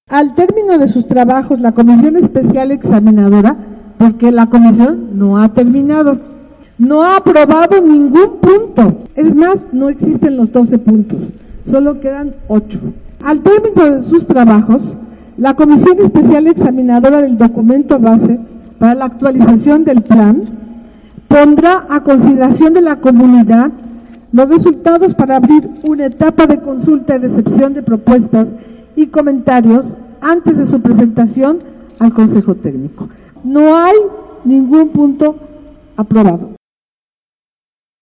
Al término de sus trabajos, la Comisión Especial Examinadora, porque la comisión no ha terminado, no ha aprobado ningún punto. Es más, no existen los 12 puntos, solo quedan 8. Al término de sus trabajos, la Comisión Especial Examinadora del documento base para la actualización del plan pondrá a consideración de la comunidad los resultados para abrir una etapa de consulta y recepción de propuestas y comentarios antes de su presentación al Consejo Técnico. No hay ningún punto aprobado.